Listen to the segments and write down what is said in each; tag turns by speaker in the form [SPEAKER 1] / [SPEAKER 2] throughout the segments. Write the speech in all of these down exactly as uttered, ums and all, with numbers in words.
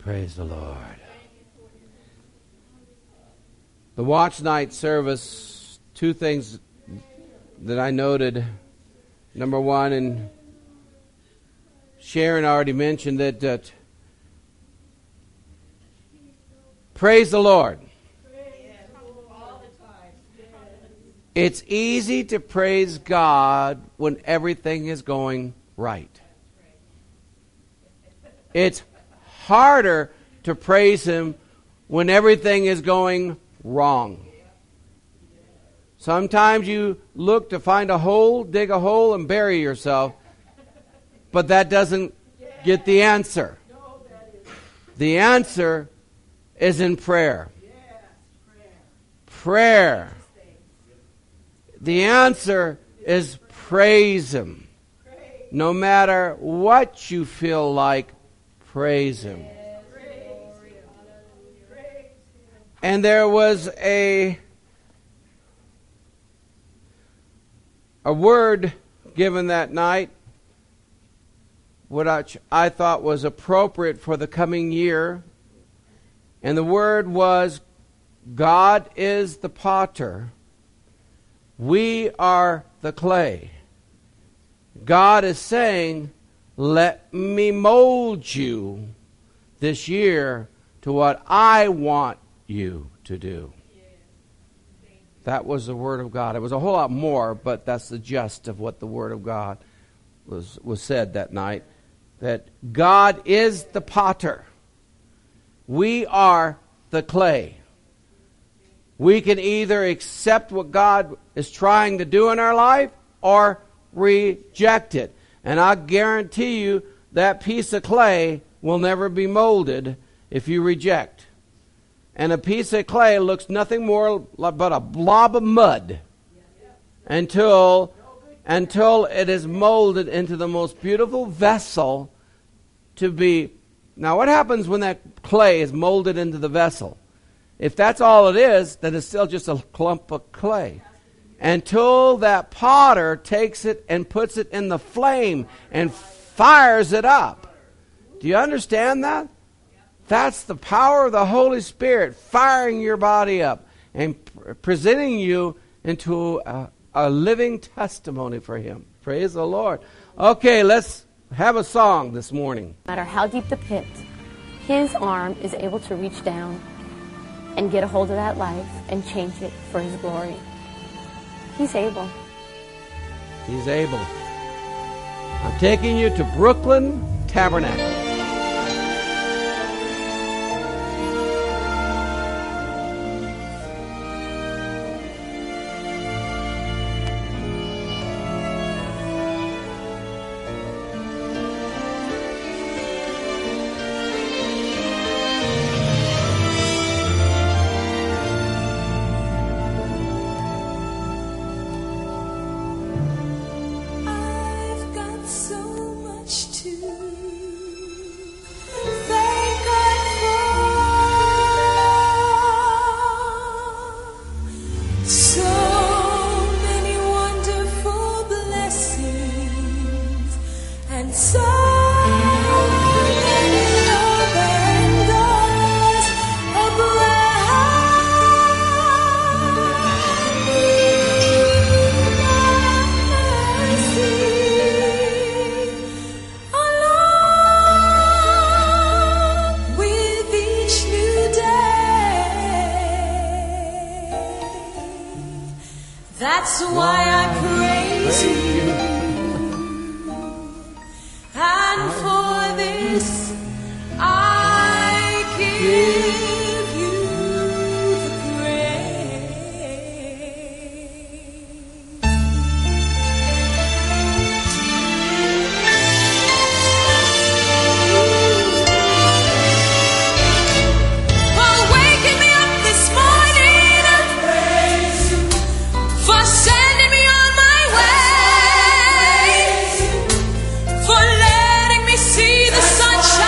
[SPEAKER 1] Praise the Lord. The watch night service, two things that I noted. Number one, and Sharon already mentioned that, that praise the Lord. It's easy to praise God when everything is going right. It's harder to praise Him when everything is going wrong. Sometimes you look to find a hole, dig a hole, and bury yourself, but that doesn't get the answer. The answer is in prayer. Prayer. The answer is praise Him. No matter what you feel like, praise Him. And there was a a word given that night, which I thought was appropriate for the coming year. And the word was, God is the potter. We are the clay. God is saying, let me mold you this year to what I want you to do. That was the Word of God. It was a whole lot more, but that's the gist of what the Word of God was, was said that night. That God is the potter. We are the clay. We can either accept what God is trying to do in our life or reject it. And I guarantee you that piece of clay will never be molded if you reject. And a piece of clay looks nothing more but a blob of mud until, until it is molded into the most beautiful vessel to be. Now, what happens when that clay is molded into the vessel? If that's all it is, then it's still just a clump of clay. Until that potter takes it and puts it in the flame and fires it up. Do you understand that? That's the power of the Holy Spirit firing your body up and pr- presenting you into a, a living testimony for Him. Praise the Lord. Okay, let's have a song this morning.
[SPEAKER 2] No matter how deep the pit, His arm is able to reach down and get a hold of that life and change it for His glory. He's able.
[SPEAKER 1] He's able. I'm taking you to Brooklyn Tabernacle.
[SPEAKER 3] That's why I praise you. And for this I give you the praise. For waking me up this morning, praise you. For sending me on my way, for letting me see the sunshine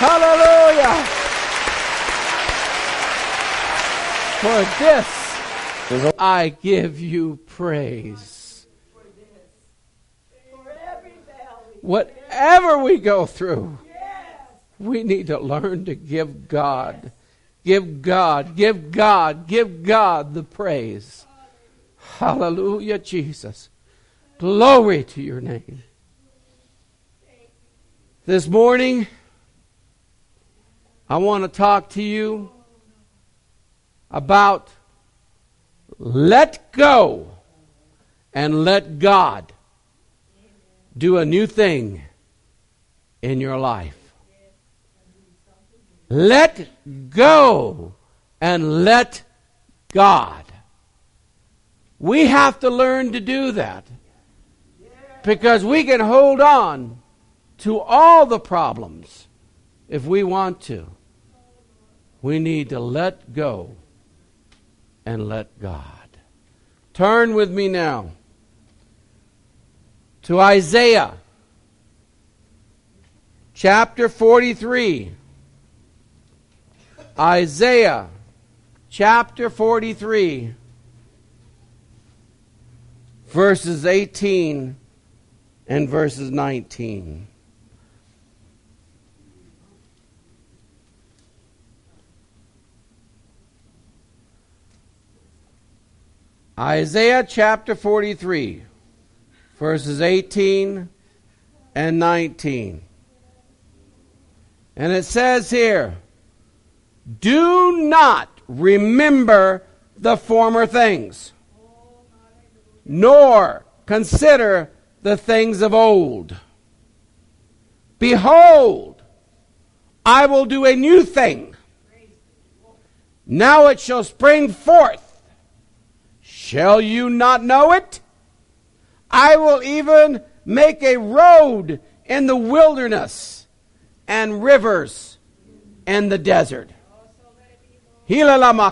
[SPEAKER 1] Hallelujah. For this I give you praise. Whatever we go through, we need to learn to give God, give God, give God, give God the praise. Hallelujah, Jesus. Glory to your name. This morning, I want to talk to you about let go and let God do a new thing in your life. Let go and let God. We have to learn to do that because we can hold on to all the problems if we want to. We need to let go and let God. Turn with me now to Isaiah chapter forty-three. Isaiah chapter forty-three, verses eighteen and verses nineteen. Isaiah chapter forty-three, verses eighteen and nineteen. And it says here, do not remember the former things, nor consider the things of old. Behold, I will do a new thing. Now it shall spring forth. Shall you not know it? I will even make a road in the wilderness and rivers in the desert. In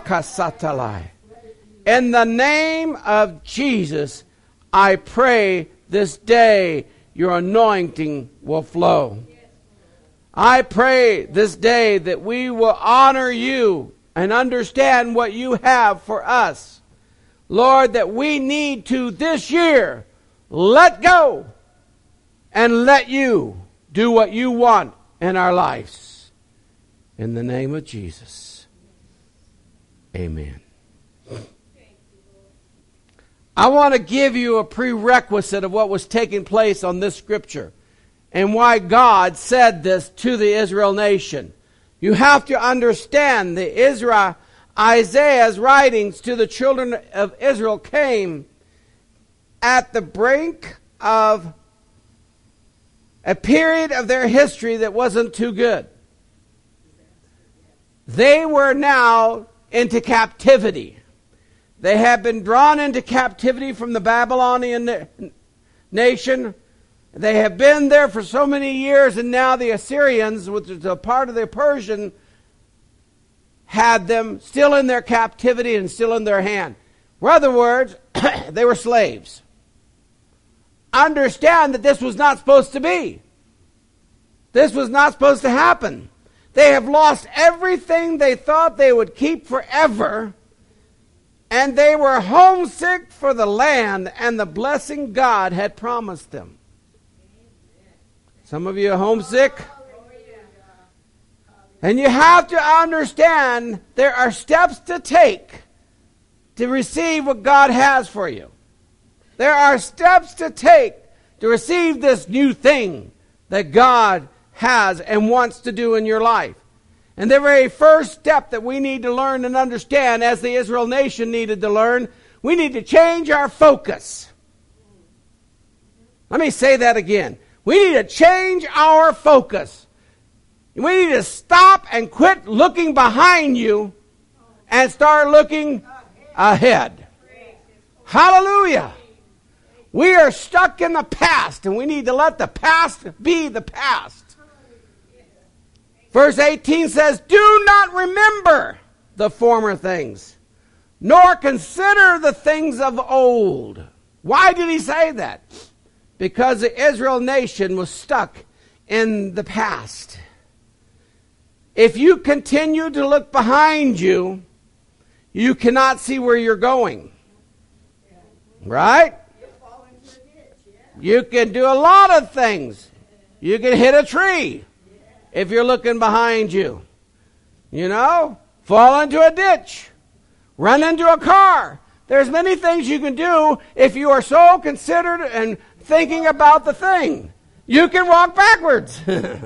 [SPEAKER 1] the name of Jesus, I pray this day your anointing will flow. I pray this day that we will honor you and understand what you have for us. Lord, that we need to this year let go and let you do what you want in our lives. In the name of Jesus. Amen. I want to give you a prerequisite of what was taking place on this scripture and why God said this to the Israel nation. You have to understand the Israel, Isaiah's writings to the children of Israel came at the brink of a period of their history that wasn't too good. They were now into captivity. They had been drawn into captivity from the Babylonian nation. They have been there for so many years, and now the Assyrians, which is a part of the Persian, had them still in their captivity and still in their hand. In other words, they were slaves. Understand that this was not supposed to be. This was not supposed to happen. They have lost everything they thought they would keep forever, and they were homesick for the land and the blessing God had promised them. Some of you are homesick. And you have to understand there are steps to take to receive what God has for you. There are steps to take to receive this new thing that God has and wants to do in your life. And the very first step that we need to learn and understand, as the Israel nation needed to learn, we need to change our focus. Let me say that again. We need to change our focus. We need to stop and quit looking behind you and start looking ahead. Hallelujah. We are stuck in the past, and we need to let the past be the past. Verse eighteen says, do not remember the former things, nor consider the things of old. Why did he say that? Because the Israel nation was stuck in the past. If you continue to look behind you, you cannot see where you're going. Right? You can do a lot of things. You can hit a tree if you're looking behind you. You know? Fall into a ditch. Run into a car. There's many things you can do if you are so considered and thinking about the thing. You can walk backwards.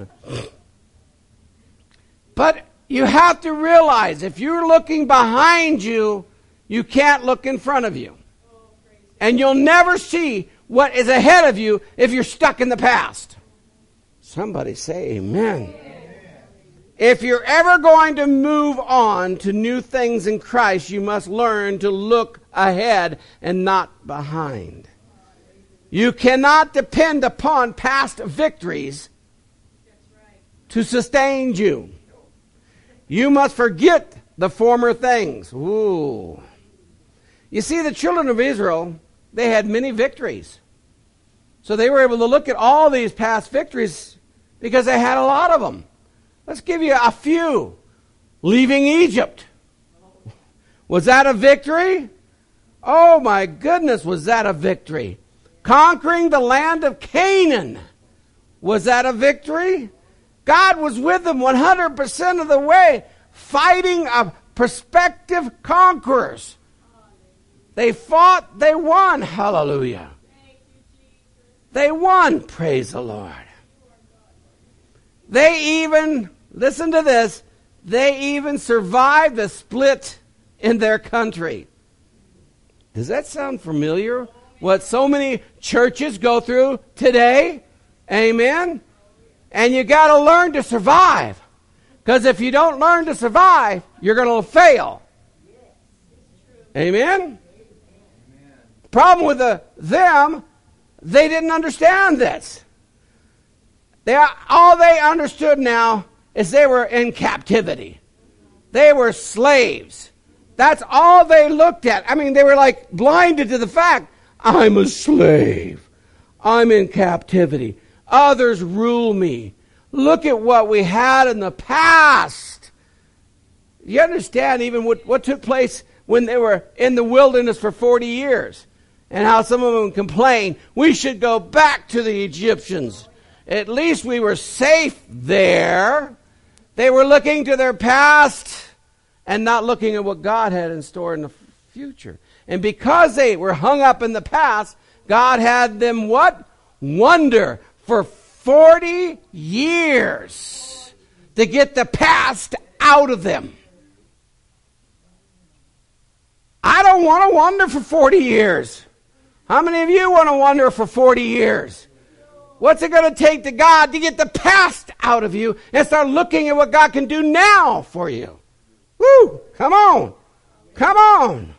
[SPEAKER 1] But you have to realize if you're looking behind you, you can't look in front of you. And you'll never see what is ahead of you if you're stuck in the past. Somebody say amen. If you're ever going to move on to new things in Christ, you must learn to look ahead and not behind. You cannot depend upon past victories to sustain you. You must forget the former things. Ooh. You see, the children of Israel, they had many victories. So they were able to look at all these past victories because they had a lot of them. Let's give you a few. Leaving Egypt. Was that a victory? Oh my goodness, was that a victory? Conquering the land of Canaan. Was that a victory? God was with them one hundred percent of the way, fighting a prospective conquerors. They fought, they won. Hallelujah. They won, praise the Lord. They even, listen to this, they even survived the split in their country. Does that sound familiar? What so many churches go through today? Amen? And you got to learn to survive. Because if you don't learn to survive, you're going to fail. Amen? The problem with the, them, they didn't understand this. They, all they understood now is they were in captivity. They were slaves. That's all they looked at. I mean, they were like blinded to the fact, I'm a slave. I'm in captivity. Others rule me. Look at what we had in the past. You understand even what, what took place when they were in the wilderness for forty years? And how some of them complained, we should go back to the Egyptians. At least we were safe there. They were looking to their past and not looking at what God had in store in the future. And because they were hung up in the past, God had them what? Wonder for forty years to get the past out of them. I don't want to wonder for forty years. How many of you want to wonder for forty years? What's it going to take to God to get the past out of you and start looking at what God can do now for you? Woo! Come on. Come on.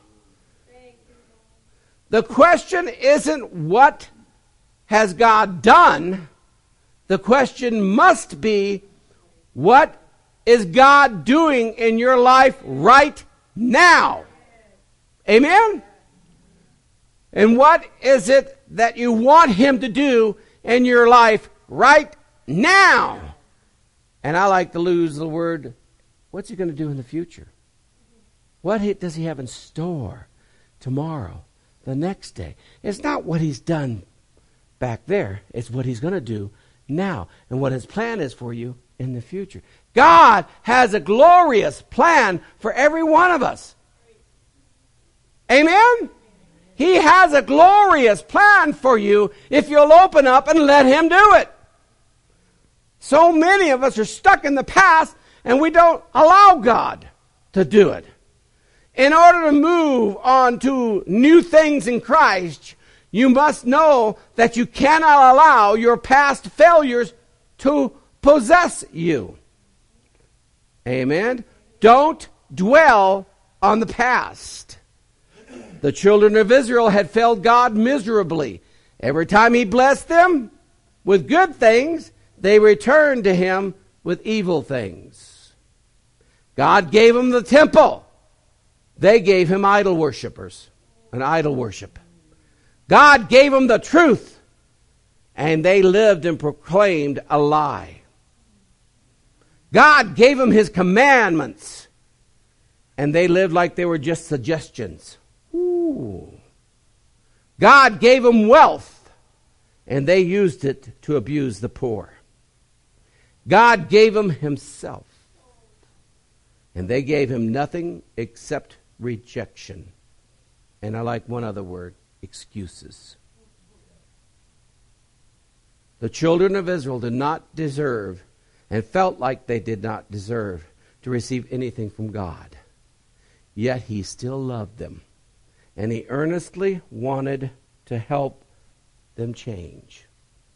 [SPEAKER 1] The question isn't what has God done. The question must be, what is God doing in your life right now? Amen? And what is it that you want Him to do in your life right now? And I like to lose the word, what's He going to do in the future? What does He have in store tomorrow, the next day? It's not what He's done back there. It's what He's going to do now and what His plan is for you in the future. God has a glorious plan for every one of us. Amen? He has a glorious plan for you if you'll open up and let Him do it. So many of us are stuck in the past and we don't allow God to do it. In order to move on to new things in Christ, you must know that you cannot allow your past failures to possess you. Amen? Don't dwell on the past. The children of Israel had failed God miserably. Every time He blessed them with good things, they returned to Him with evil things. God gave them the temple. They gave Him idol worshipers and idol worship. God gave them the truth, and they lived and proclaimed a lie. God gave them his commandments, and they lived like they were just suggestions. Ooh. God gave them wealth, and they used it to abuse the poor. God gave them himself, and they gave him nothing except rejection. And I like one other word, excuses. The children of Israel did not deserve and felt like they did not deserve to receive anything from God. Yet he still loved them, and he earnestly wanted to help them change.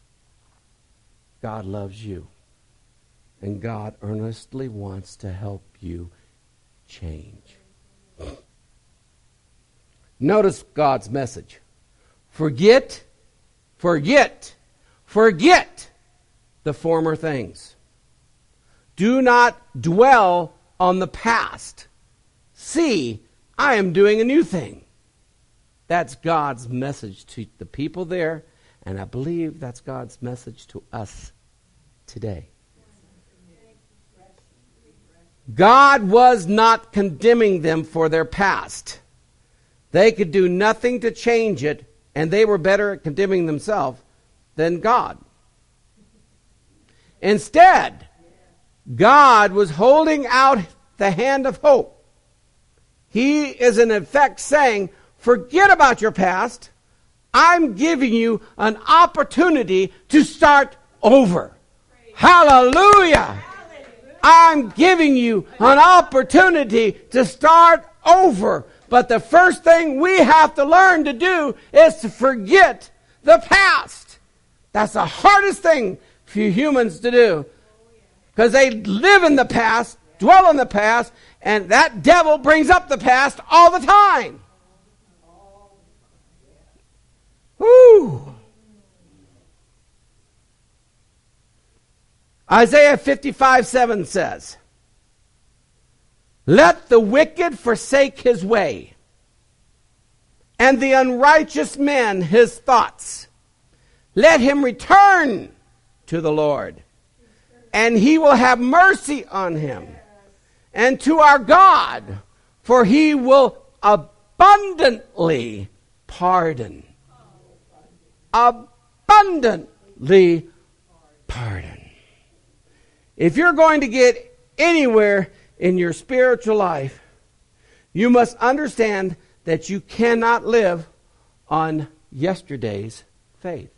[SPEAKER 1] God loves you, and God earnestly wants to help you change. Notice God's message. Forget, forget, forget the former things. Do not dwell on the past. See, I am doing a new thing. That's God's message to the people there, and I believe that's God's message to us today. God was not condemning them for their past. They could do nothing to change it, and they were better at condemning themselves than God. Instead, God was holding out the hand of hope. He is in effect saying, forget about your past. I'm giving you an opportunity to start over. Hallelujah! I'm giving you an opportunity to start over. But the first thing we have to learn to do is to forget the past. That's the hardest thing for humans to do. Because they live in the past, dwell in the past, and that devil brings up the past all the time. Woo! Isaiah fifty-five seven says, let the wicked forsake his way, and the unrighteous man his thoughts. Let him return to the Lord, and he will have mercy on him, and to our God, for he will abundantly pardon. Abundantly pardon. If you're going to get anywhere in your spiritual life, you must understand that you cannot live on yesterday's faith.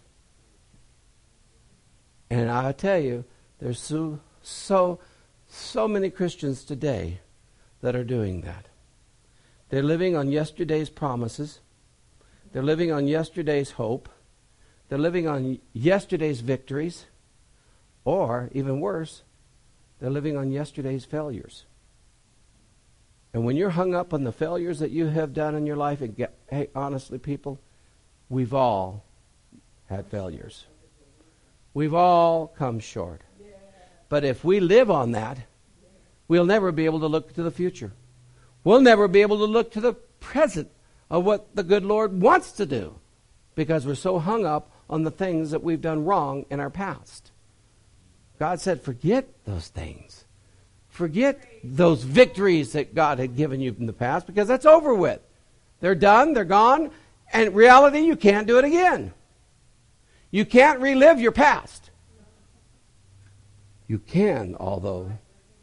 [SPEAKER 1] And I tell you, there's so, so, so many Christians today that are doing that. They're living on yesterday's promises. They're living on yesterday's hope. They're living on yesterday's victories. Or, even worse, they're living on yesterday's failures. And when you're hung up on the failures that you have done in your life, and get, hey, honestly, people, we've all had failures. We've all come short. But if we live on that, we'll never be able to look to the future. We'll never be able to look to the present of what the good Lord wants to do, because we're so hung up on the things that we've done wrong in our past. God said, forget those things. Forget those victories that God had given you in the past, because that's over with. They're done, they're gone, and in reality, you can't do it again. You can't relive your past. You can, although.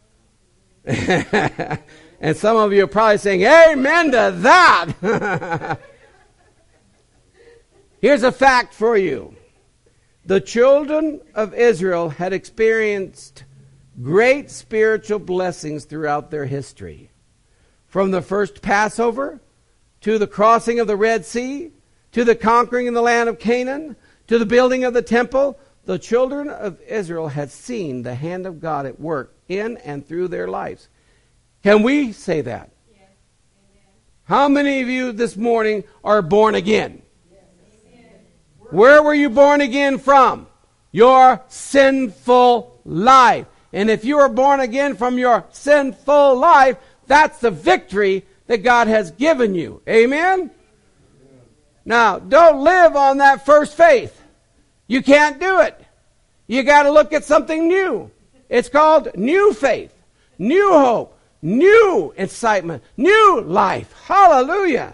[SPEAKER 1] And some of you are probably saying, amen to that. Here's a fact for you. The children of Israel had experienced great spiritual blessings throughout their history. From the first Passover, to the crossing of the Red Sea, to the conquering of the land of Canaan, to the building of the temple, the children of Israel had seen the hand of God at work in and through their lives. Can we say that? Yes. How many of you this morning are born again? Where were you born again from? Your sinful life. And if you are born again from your sinful life, that's the victory that God has given you. Amen? Now, don't live on that first faith. You can't do it. You got to look at something new. It's called new faith, new hope, new incitement, new life. Hallelujah.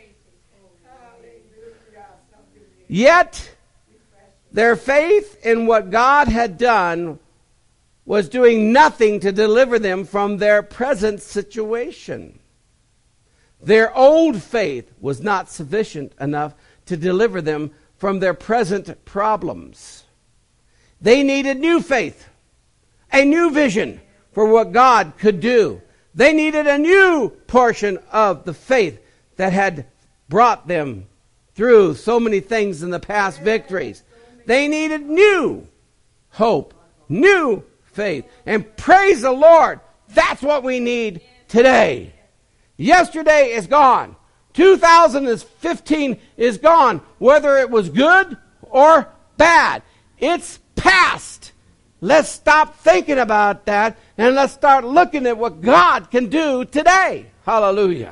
[SPEAKER 1] Yet, their faith in what God had done was doing nothing to deliver them from their present situation. Their old faith was not sufficient enough to deliver them from their present problems. They needed new faith, a new vision for what God could do. They needed a new portion of the faith that had brought them through so many things in the past victories. They needed new hope, new faith. And praise the Lord, that's what we need today. Yesterday is gone. two thousand fifteen is gone, whether it was good or bad. It's past. Let's stop thinking about that and let's start looking at what God can do today. Hallelujah.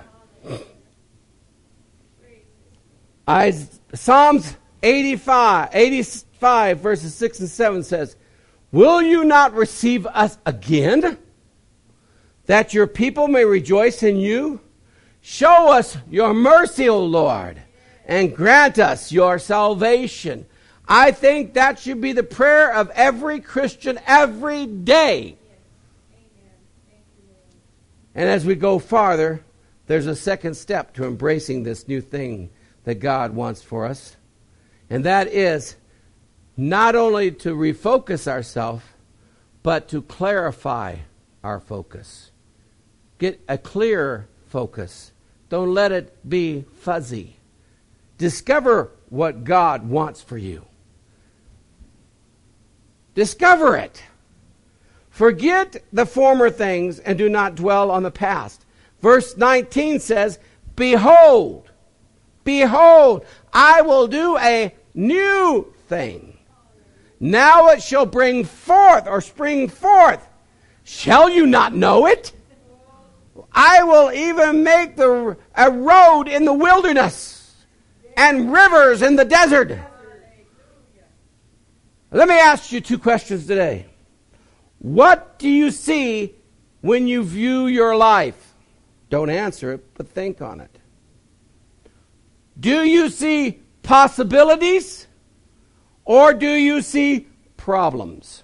[SPEAKER 1] I, Psalms eighty-five, eighty-five verses six and seven says, will you not receive us again, that your people may rejoice in you? Show us your mercy, O Lord, and grant us your salvation. I think that should be the prayer of every Christian every day. And as we go farther, there's a second step to embracing this new thing that God wants for us. And that is not only to refocus ourselves, but to clarify our focus. Get a clear focus. Don't let it be fuzzy. Discover what God wants for you. Discover it. Forget the former things and do not dwell on the past. Verse nineteen says, behold, behold, I will do a new thing. Now it shall bring forth or spring forth. Shall you not know it? I will even make the, a road in the wilderness and rivers in the desert. Let me ask you two questions today. What do you see when you view your life? Don't answer it, but think on it. Do you see possibilities or do you see problems?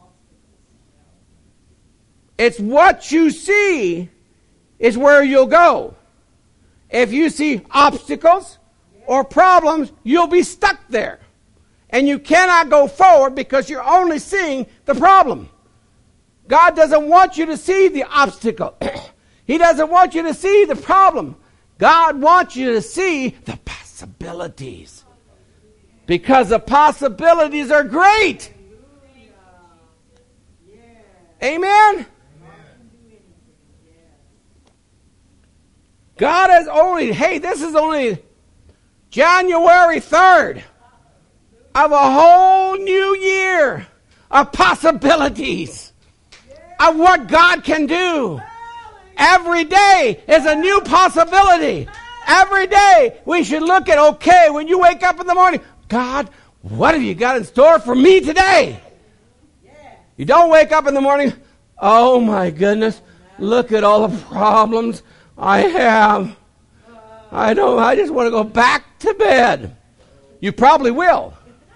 [SPEAKER 1] It's what you see is where you'll go. If you see obstacles or problems, you'll be stuck there. And you cannot go forward because you're only seeing the problem. God doesn't want you to see the obstacle. He doesn't want you to see the problem. God wants you to see the possibilities. Because the possibilities are great. Amen? God has only, hey, this is only January third of a whole new year of possibilities of what God can do. Every day is a new possibility. Every day we should look at, okay, when you wake up in the morning, God, what have you got in store for me today? You don't wake up in the morning, oh my goodness, look at all the problems I have. I don't, I just want to go back to bed. You probably will.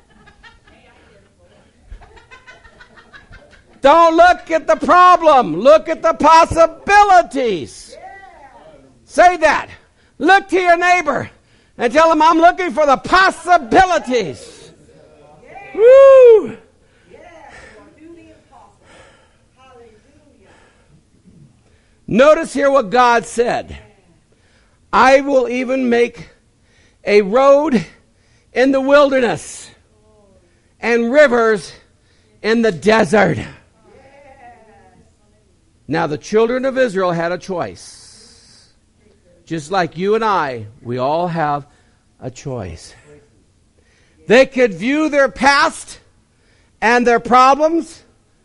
[SPEAKER 1] Don't look at the problem. Look at the possibilities. Say that. Look to your neighbor and tell him, I'm looking for the possibilities. Woo! Notice here what God said. I will even make a road in the wilderness and rivers in the desert. Now the children of Israel had a choice. Just like you and I, we all have a choice. They could view their past and their problems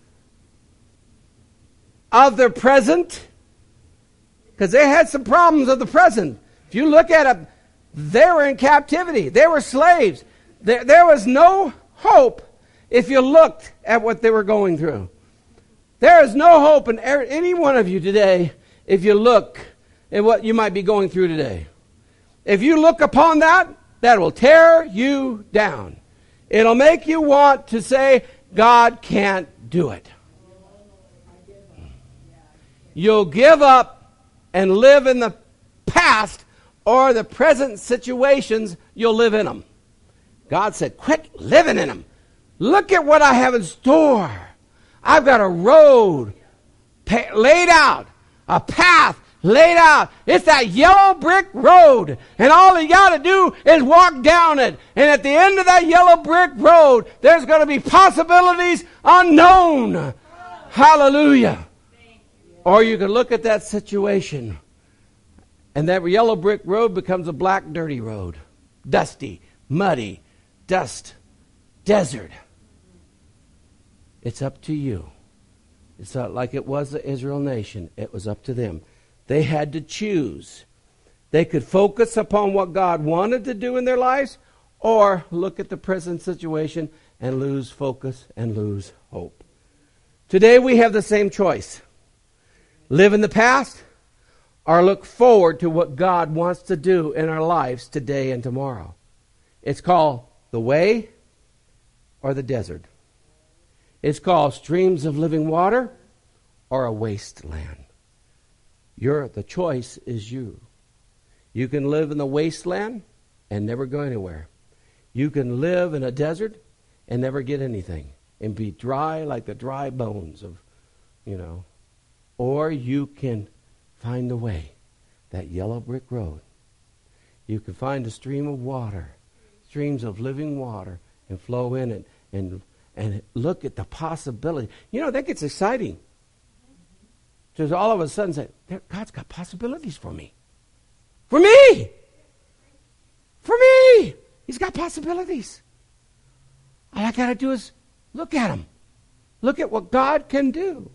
[SPEAKER 1] of their present, because they had some problems of the present. If you look at it, they were in captivity. They were slaves. There, there was no hope if you looked at what they were going through. There is no hope in any one of you today if you look at what you might be going through today. If you look upon that, that will tear you down. It'll make you want to say, God can't do it. You'll give up and live in the past or the present situations, you'll live in them. God said, quit living in them. Look at what I have in store. I've got a road pa- laid out, a path laid out. It's that yellow brick road. And all you got to do is walk down it. And at the end of that yellow brick road, there's going to be possibilities unknown. Hallelujah. Or you can look at that situation, and that yellow brick road becomes a black, dirty road. Dusty, muddy, dust, desert. It's up to you. It's not like it was the Israel nation. It was up to them. They had to choose. They could focus upon what God wanted to do in their lives, or look at the present situation and lose focus and lose hope. Today we have the same choice. Live in the past, or look forward to what God wants to do in our lives today and tomorrow. It's called the way or the desert. It's called streams of living water or a wasteland. Your, the choice is you. You can live in the wasteland and never go anywhere. You can live in a desert and never get anything and be dry like the dry bones of, you know. Or you can find the way, that yellow brick road. You can find a stream of water, streams of living water, and flow in it and and look at the possibility. You know, that gets exciting. Because all of a sudden say, God's got possibilities for me. For me! For me! He's got possibilities. All I got to do is look at him. Look at what God can do.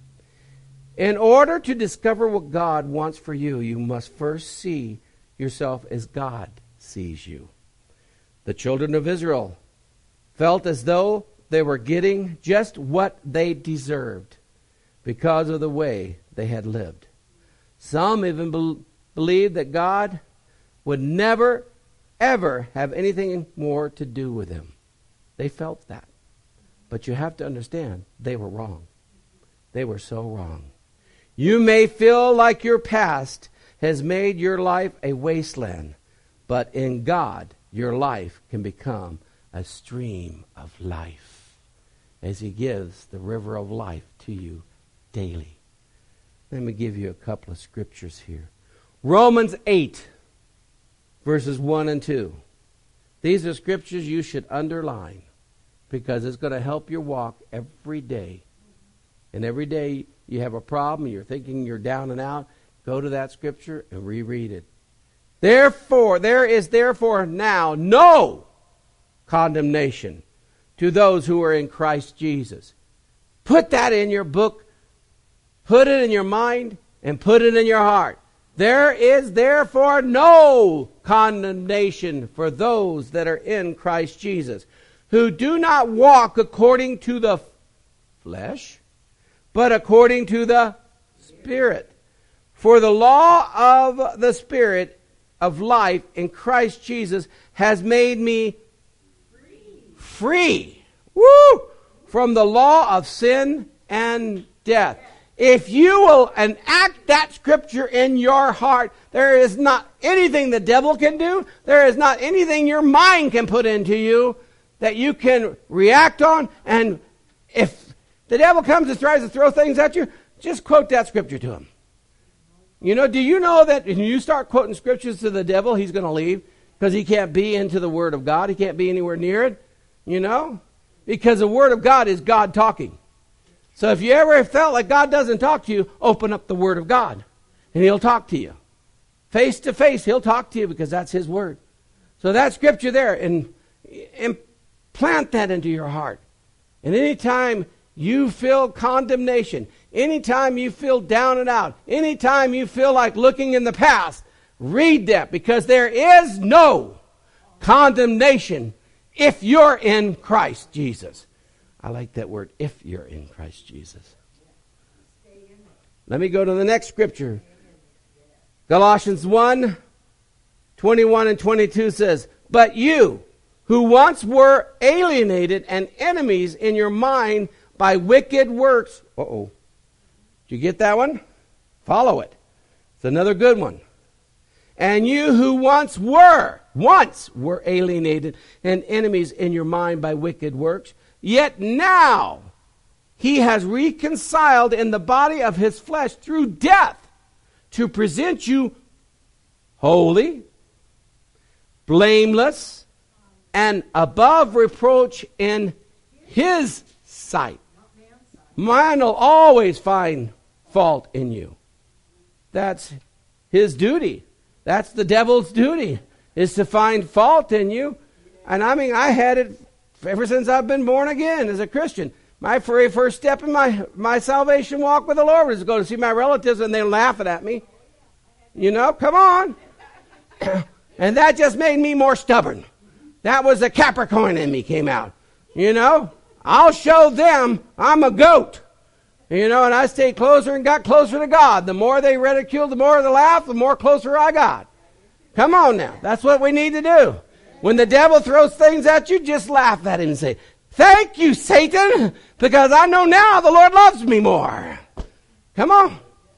[SPEAKER 1] In order to discover what God wants for you, you must first see yourself as God sees you. The children of Israel felt as though they were getting just what they deserved because of the way they had lived. Some even be- believed that God would never, ever have anything more to do with them. They felt that. But you have to understand, they were wrong. They were so wrong. You may feel like your past has made your life a wasteland, but in God, your life can become a stream of life as he gives the river of life to you daily. Let me give you a couple of scriptures here. Romans eight, verses one and two. These are scriptures you should underline because it's going to help your walk every day. And every day you have a problem, you're thinking you're down and out, go to that scripture and reread it. Therefore, there is therefore now no condemnation to those who are in Christ Jesus. Put that in your book, put it in your mind, and put it in your heart. There is therefore no condemnation for those that are in Christ Jesus, who do not walk according to the flesh, but according to the Spirit. For the law of the Spirit of life in Christ Jesus has made me free, woo, from the law of sin and death. If you will enact that scripture in your heart, there is not anything the devil can do. There is not anything your mind can put into you that you can react on. And if the devil comes and tries to throw things at you, just quote that scripture to him. You know, do you know that when you start quoting scriptures to the devil, he's going to leave because he can't be into the Word of God. He can't be anywhere near it, you know, because the Word of God is God talking. So if you ever felt like God doesn't talk to you, open up the Word of God and he'll talk to you. Face to face, he'll talk to you because that's his Word. So that scripture there, and, and plant that into your heart. And anytime you feel condemnation, anytime you feel down and out, anytime you feel like looking in the past, read that, because there is no condemnation if you're in Christ Jesus. I like that word, if you're in Christ Jesus. Let me go to the next scripture. Galatians one, twenty-one and twenty-two says, but you, who once were alienated and enemies in your mind by wicked works. Uh-oh. Did you get that one? Follow it. It's another good one. And you who once were, once were alienated and enemies in your mind by wicked works, yet now he has reconciled in the body of his flesh through death to present you holy, blameless, and above reproach in his sight. Man will always find fault in you. That's his duty. That's the devil's duty, is to find fault in you. And I mean, I had it ever since I've been born again as a Christian. My very first step in my, my salvation walk with the Lord was to go to see my relatives and they're laughing at me. You know, come on. And that just made me more stubborn. That was the Capricorn in me came out. You know, I'll show them I'm a goat. You know, and I stayed closer and got closer to God. The more they ridiculed, the more they laughed, the more closer I got. Come on now. That's what we need to do. When the devil throws things at you, just laugh at him and say, thank you, Satan, because I know now the Lord loves me more. Come on.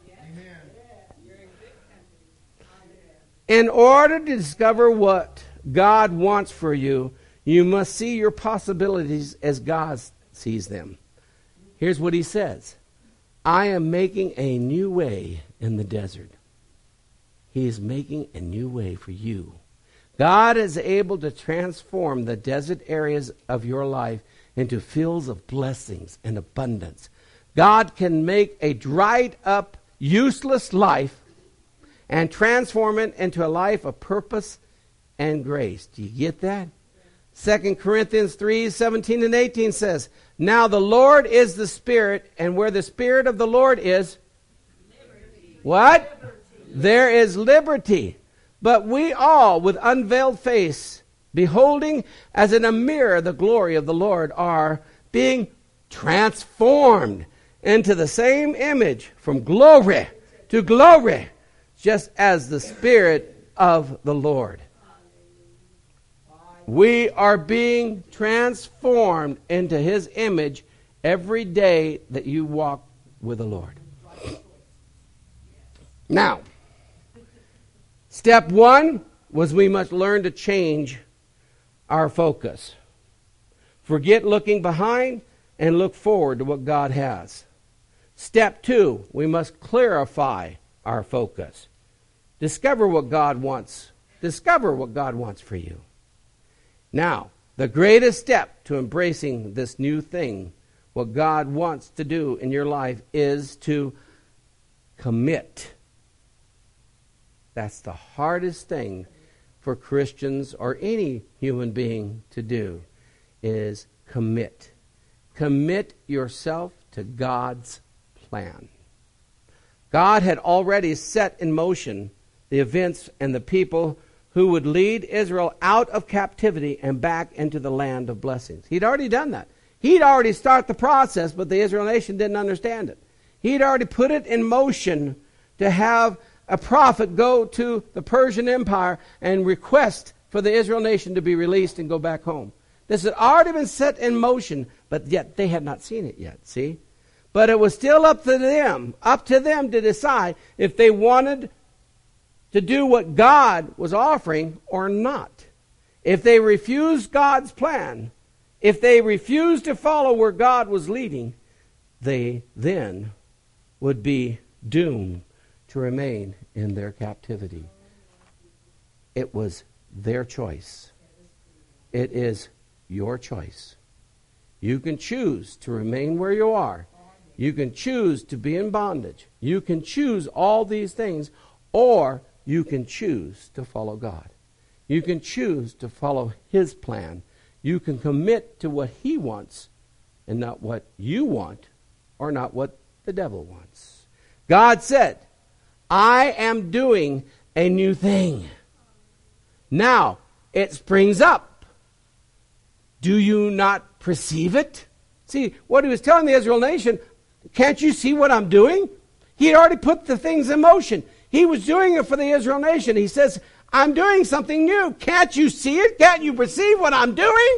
[SPEAKER 1] In order to discover what God wants for you, you must see your possibilities as God sees them. Here's what he says. I am making a new way in the desert. He is making a new way for you. God is able to transform the desert areas of your life into fields of blessings and abundance. God can make a dried up, useless life and transform it into a life of purpose and grace. Do you get that? Second Corinthians three, seventeen and eighteen says, now the Lord is the Spirit, and where the Spirit of the Lord is, liberty. What? Liberty. There is liberty. But we all, with unveiled face, beholding as in a mirror the glory of the Lord, are being transformed into the same image from glory to glory, just as the Spirit of the Lord. We are being transformed into his image every day that you walk with the Lord. Now, step one was we must learn to change our focus. Forget looking behind and look forward to what God has. Step two, we must clarify our focus. Discover what God wants. Discover what God wants for you. Now, the greatest step to embracing this new thing, what God wants to do in your life, is to commit. That's the hardest thing for Christians or any human being to do, is commit. Commit yourself to God's plan. God had already set in motion the events and the people who would lead Israel out of captivity and back into the land of blessings. He'd already done that. He'd already started the process, but the Israel nation didn't understand it. He'd already put it in motion to have a prophet go to the Persian Empire and request for the Israel nation to be released and go back home. This had already been set in motion, but yet they had not seen it yet, see? But it was still up to them, up to them to decide if they wanted to do what God was offering or not. If they refused God's plan, if they refused to follow where God was leading, they then would be doomed to remain in their captivity. It was their choice. It is your choice. You can choose to remain where you are. You can choose to be in bondage. You can choose all these things, or you can choose to follow God. You can choose to follow his plan. You can commit to what he wants and not what you want or not what the devil wants. God said, I am doing a new thing. Now, it springs up. Do you not perceive it? See, what he was telling the Israel nation, can't you see what I'm doing? He had already put the things in motion. He was doing it for the Israel nation. He says, I'm doing something new. Can't you see it? Can't you perceive what I'm doing?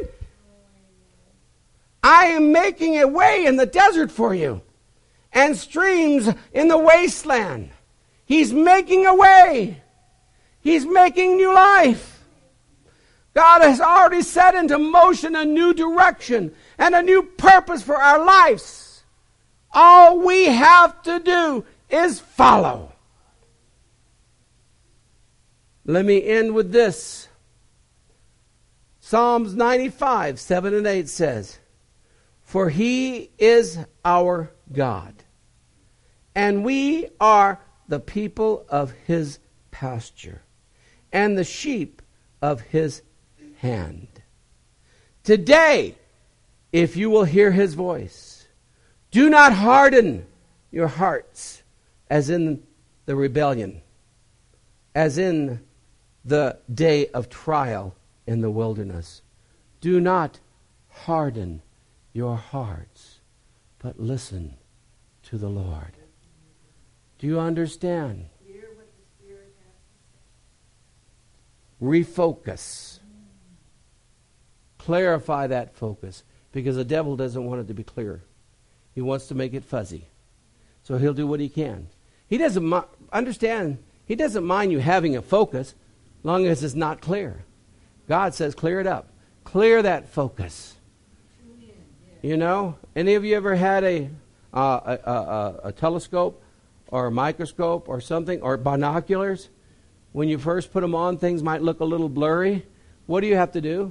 [SPEAKER 1] I am making a way in the desert for you and streams in the wasteland. He's making a way. He's making new life. God has already set into motion a new direction and a new purpose for our lives. All we have to do is follow. Let me end with this. Psalms ninety-five, seven and eight says, for he is our God, and we are the people of his pasture, and the sheep of his hand. Today, if you will hear his voice, do not harden your hearts as in the rebellion, as in the day of trial in the wilderness. Do not harden your hearts, but listen to the Lord. Do you understand? Refocus. Clarify that focus, because the devil doesn't want it to be clear. He wants to make it fuzzy. So he'll do what he can. He doesn't mi- understand, he doesn't mind you having a focus, long as it's not clear. God says clear it up. Clear that focus. You know, any of you ever had a, uh, a, a, a telescope or a microscope or something, or binoculars? When you first put them on, things might look a little blurry. What do you have to do?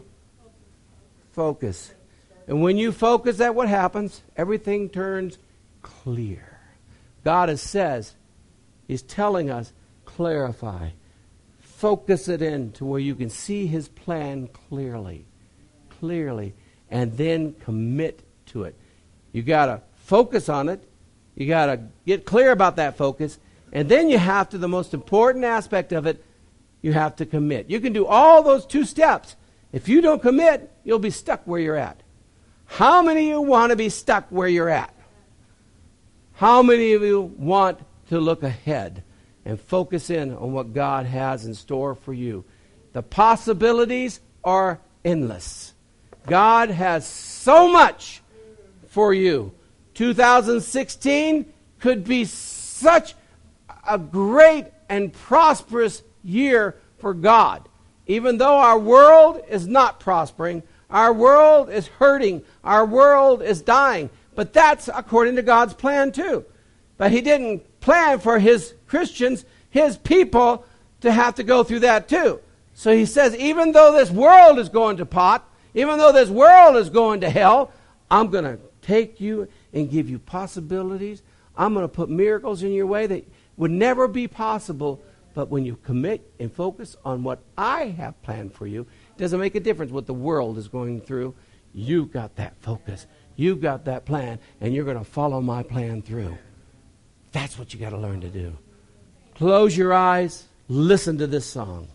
[SPEAKER 1] Focus. And when you focus, that what happens? Everything turns clear. God has says, he's telling us, clarify. Focus it in to where you can see his plan clearly. Clearly. And then commit to it. You got to focus on it. You got to get clear about that focus. And then you have to, the most important aspect of it, you have to commit. You can do all those two steps. If you don't commit, you'll be stuck where you're at. How many of you want to be stuck where you're at? How many of you want to look ahead and focus in on what God has in store for you? The possibilities are endless. God has so much for you. two thousand sixteen could be such a great and prosperous year for God. Even though our world is not prospering, our world is hurting, our world is dying. But that's according to God's plan too. But he didn't plan for his Christians, his people, to have to go through that too. So he says, even though this world is going to pot, even though this world is going to hell, I'm going to take you and give you possibilities. I'm going to put miracles in your way that would never be possible. But when you commit and focus on what I have planned for you, it doesn't make a difference what the world is going through. You've got that focus. You've got that plan, and you're going to follow my plan through. That's what you got to learn to do. Close your eyes, listen to this song,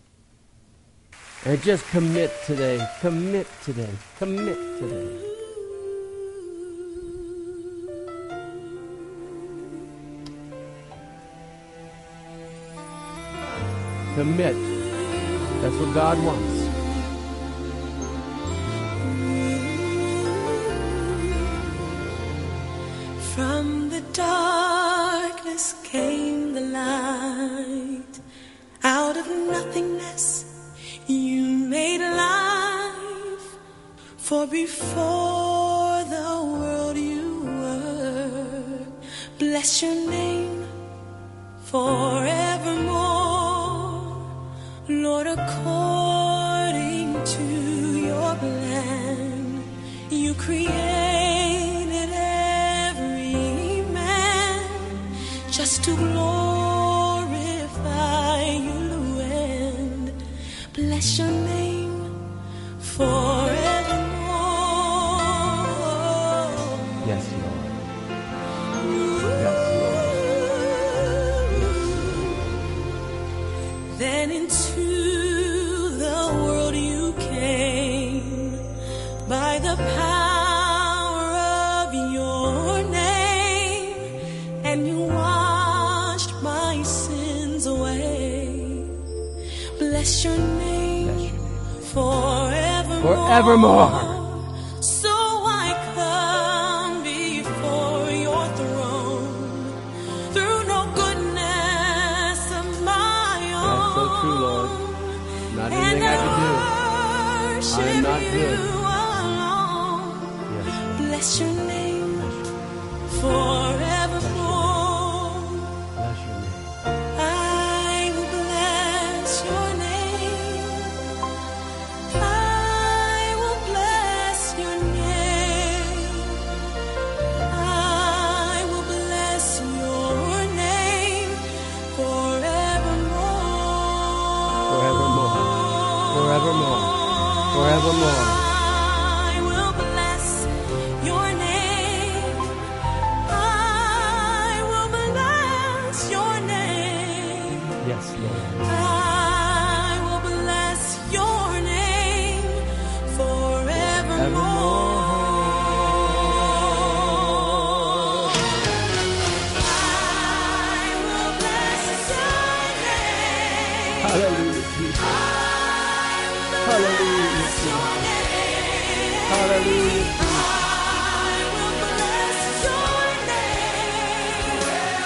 [SPEAKER 1] and just commit today. Commit today. Commit today. Commit. That's what God wants.
[SPEAKER 3] From the darkness came the light. Out of nothingness you made life. For before the world you were. Bless your name forevermore. Lord, according to your plan, you created every man just to glorify you, and bless your name forevermore.
[SPEAKER 1] Yes, Lord. Yes, Lord.
[SPEAKER 3] Then into the world you came by the power of your name, and you are
[SPEAKER 1] forevermore.
[SPEAKER 3] So I come before your throne through no goodness of my own.
[SPEAKER 1] That's so true, Lord. Not anything I can do. I am not good. Yes, Lord.
[SPEAKER 3] Bless your name forevermore.
[SPEAKER 1] Bless your name.
[SPEAKER 3] I will bless your name. I will bless your name. I will bless your name forevermore.
[SPEAKER 1] Forevermore. Forevermore. Forevermore.
[SPEAKER 3] I will bless your name. I will bless your name.
[SPEAKER 1] Yes, Lord.
[SPEAKER 3] I will bless your name forevermore. I will bless your name.
[SPEAKER 1] Hallelujah, Jesus. Hallelujah, Jesus. Hallelujah.
[SPEAKER 3] I will bless your name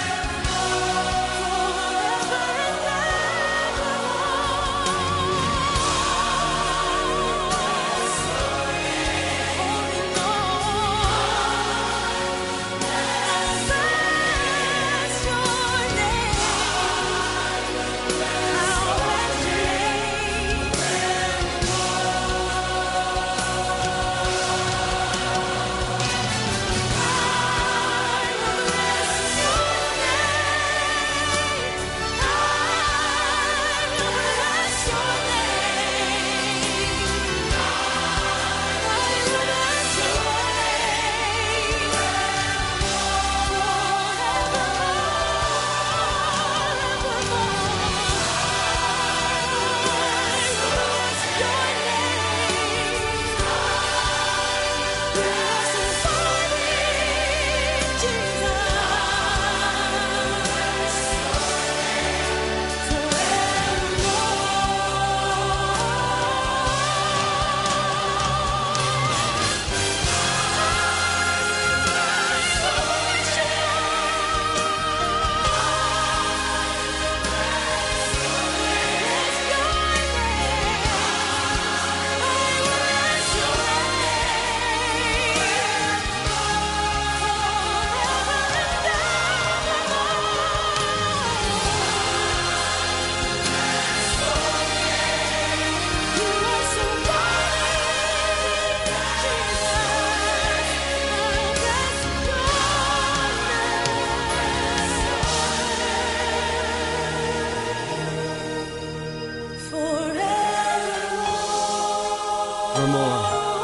[SPEAKER 1] Forevermore.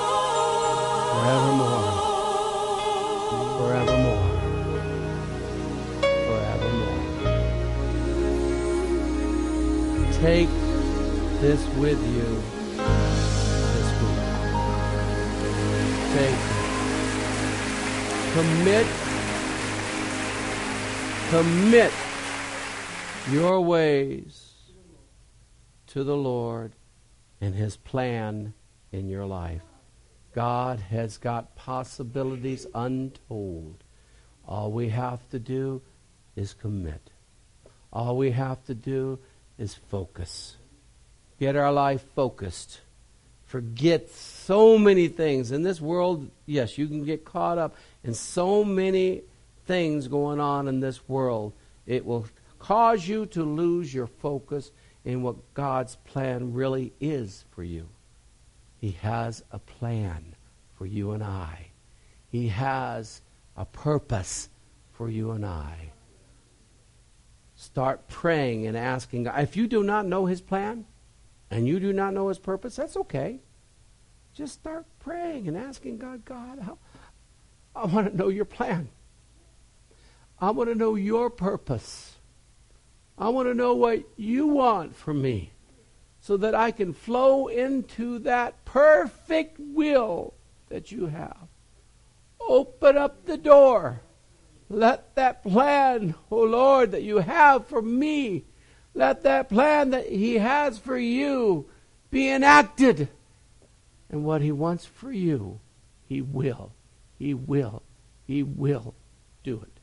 [SPEAKER 1] Forevermore. Forevermore. Forevermore. Take this with you this week. Take it. Commit. Commit your ways to the Lord and His plan in your life. God has got possibilities untold. All we have to do is commit. All we have to do is focus. Get our life focused. Forget so many things. In this world, yes, you can get caught up in so many things going on in this world. It will cause you to lose your focus in what God's plan really is for you. He has a plan for you and I. He has a purpose for you and I. Start praying and asking God. If you do not know His plan and you do not know His purpose, that's okay. Just start praying and asking God, God, how, I want to know your plan. I want to know your purpose. I want to know what you want from me so that I can flow into that perfect will that you have. Open up the door. Let that plan, oh Lord, that you have for me, let that plan that He has for you be enacted And what he wants for you, he will. He will. He will do it.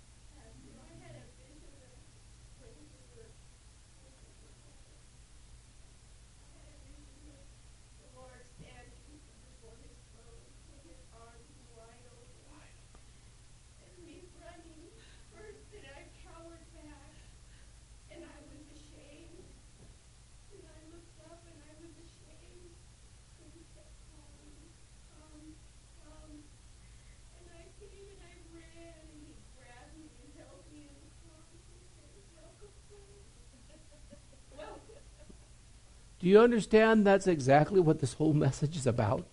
[SPEAKER 1] Do you understand that's exactly what this whole message is about?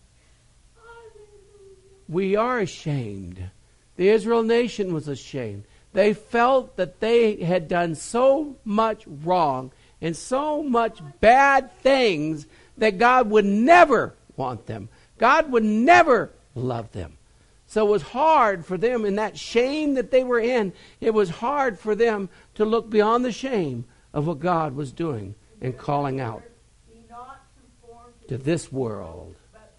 [SPEAKER 1] We are ashamed. The Israel nation was ashamed. They felt that they had done so much wrong and so much bad things that God would never want them. God would never love them. So it was hard for them in that shame that they were in. It was hard for them to look beyond the shame of what God was doing and calling out to this world.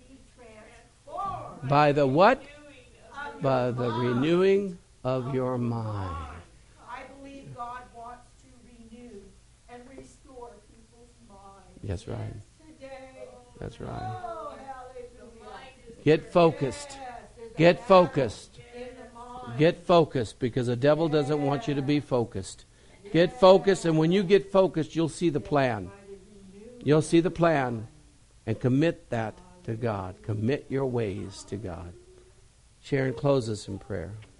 [SPEAKER 1] By the what? By the renewing of your mind.
[SPEAKER 4] I believe God wants to renew and restore people's minds.
[SPEAKER 1] That's right.
[SPEAKER 4] Today.
[SPEAKER 1] That's right.
[SPEAKER 4] Oh, hallelujah.
[SPEAKER 1] Get focused. Get focused. Get focused, because the devil doesn't want you to be focused. Get focused, and when you get focused, you'll see the plan. You'll see the plan, and commit that to God. Commit your ways to God. Sharon, close us in prayer.